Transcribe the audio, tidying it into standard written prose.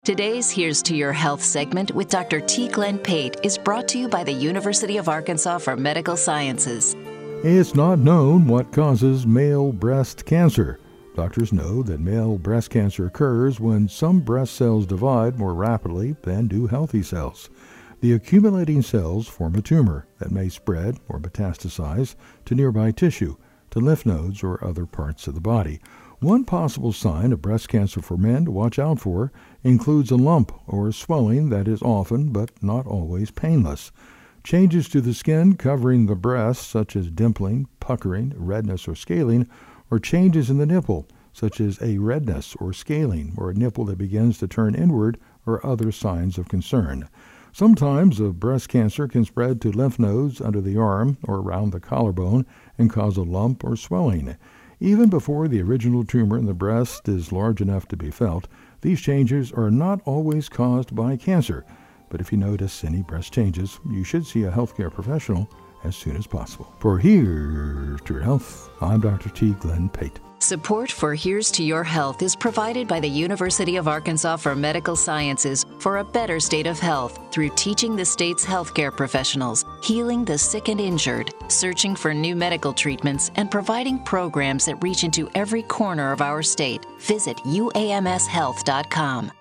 Today's Here's to Your Health segment with Dr. T. Glenn Pate is brought to you by the University of Arkansas for Medical Sciences. It's not known what causes male breast cancer. Doctors know that male breast cancer occurs when some breast cells divide more rapidly than do healthy cells. The accumulating cells form a tumor that may spread or metastasize to nearby tissue, to lymph nodes or other parts of the body. One possible sign of breast cancer for men to watch out for includes a lump or swelling that is often but not always painless. Changes to the skin covering the breast, such as dimpling, puckering, redness, or scaling, or changes in the nipple, such as a redness or scaling, or a nipple that begins to turn inward, or other signs of concern. Sometimes a breast cancer can spread to lymph nodes under the arm or around the collarbone and cause a lump or swelling. Even before the original tumor in the breast is large enough to be felt, these changes are not always caused by cancer. But if you notice any breast changes, you should see a healthcare professional as soon as possible. For Here's to Your Health, I'm Dr. T. Glenn Pate. Support for Here's to Your Health is provided by the University of Arkansas for Medical Sciences for a better state of health through teaching the state's healthcare professionals, healing the sick and injured, searching for new medical treatments, and providing programs that reach into every corner of our state. Visit uamshealth.com.